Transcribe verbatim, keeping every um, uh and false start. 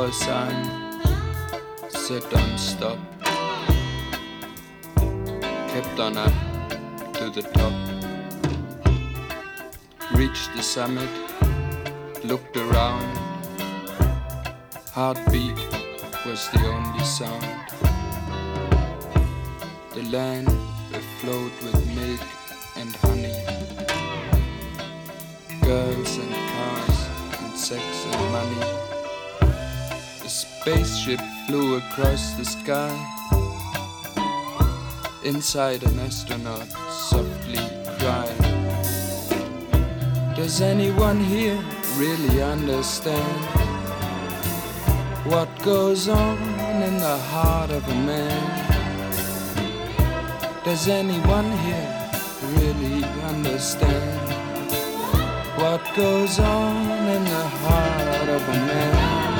saw a sign, said don't stop. Kept on up to the top. Reached the summit, looked around. Heartbeat was the only sound. The land afloat with milk and honey. Girls and cars and sex and money. A spaceship flew across the sky. Inside an astronaut softly cried. Does anyone here really understand what goes on in the heart of a man? Does anyone here really understand what goes on in the heart of a man?